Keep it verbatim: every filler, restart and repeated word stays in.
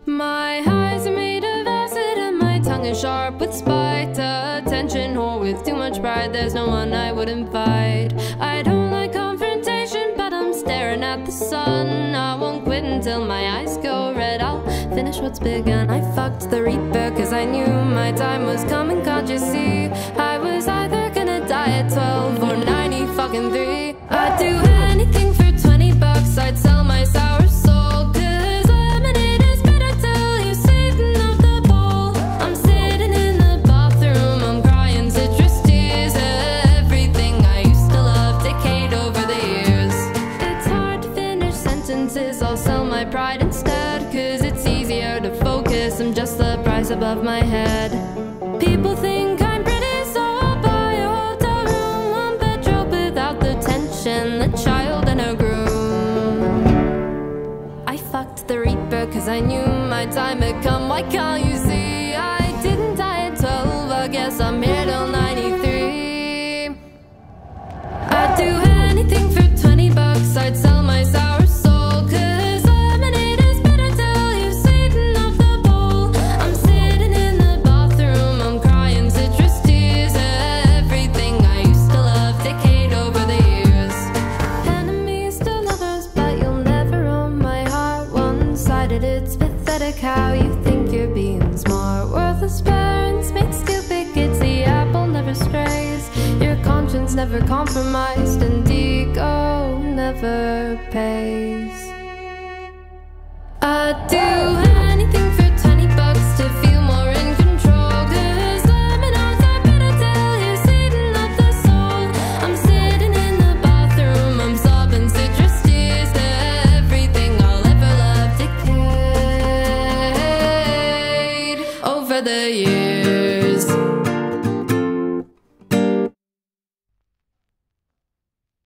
My eyes are made of acid and my tongue is sharp with spite. Attention whore with too much pride, there's no one I wouldn't fight. I don't like confrontation, but I'm staring at the sun. I won't quit until my eyes go red. I'll finish what's begun. I fucked the reaper cause I knew my time was coming. Can't you see? I was either gonna die at twelve or ninety fucking three. I'd do anything for twenty bucks. I'd sell my sour soul, cause lemonade is better till you sweeten up the bowl. I'm sitting in the bathroom, I'm crying citrus tears. Everything I used to love decayed over the years. It's hard to finish sentences, I'll sell my pride instead, cause it's easier to focus, I'm just the price above my head. People think I'm pretty, so I'll buy a hotel room, one bedroom without the tension, the child and her groom. I fucked the reaper cause I knew my time had come. Why can't you see? I didn't die at twelve, I guess I'm here till ninety-three. I'd do anything for twenty bucks, I'd sell my sour soul, cause lemonade is better till you sweeten up the bowl. I'm sitting in the bathroom, I'm crying citrus tears. Everything I used to love decayed over the years. Enemies to lovers, but you'll never own my heart. One-sided, it's pathetic how you think you're being smart. Worthless parents make stupid kids, the apple never strays. Your conscience never compromised, and ego never pays. I'd do anything for twenty bucks to feel more in control, cause lemonades are better till you sweeten up the soul. I'm sitting in the bathroom, I'm sobbing citrus tears. Everything I'll ever love decayed over the years.